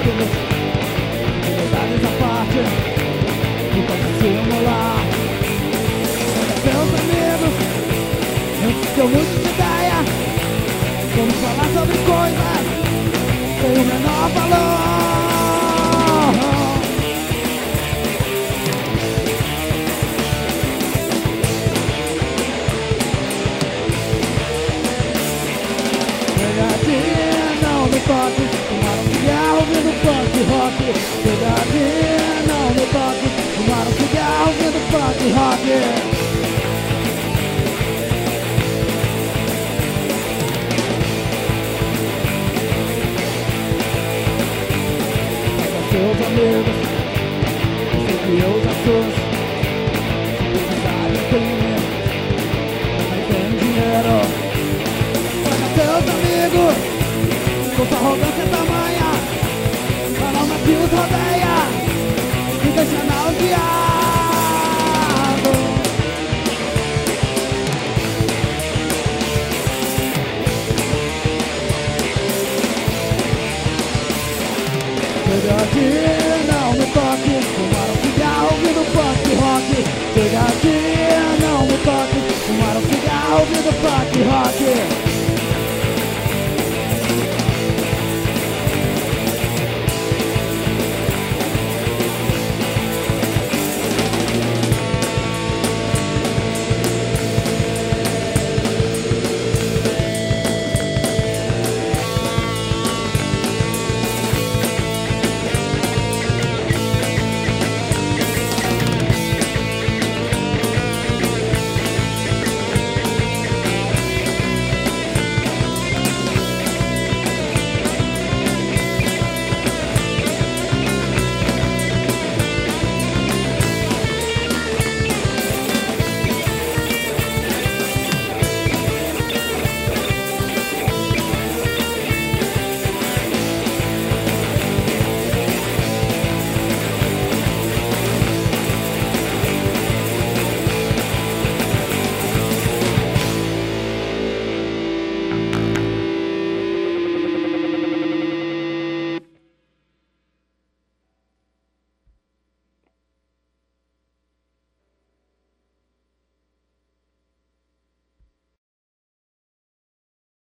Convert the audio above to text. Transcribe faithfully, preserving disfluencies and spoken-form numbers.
Deus, verdades à parte, nunca se simular. Meus amigos, antes que eu mude de ideia, vamos falar sobre coisas sem o menor valor. Pegadinha, não me toque, fumar um cigarro ouvindo punk rock. Pegadinha, não me toque, fumar um cigarro ouvindo punk rock. Seus amigos, você criou os assuntos. Se precisar de crime, não tem dinheiro. Paga seus amigos, com sua arrogância tamanha, fala uma que os rodeia e deixa nauseado. Pegadinha, não me toque, fumar um cigarro ouvindo punk rock. Pegadinha, não me toque, fumar um cigarro ouvindo punk rock.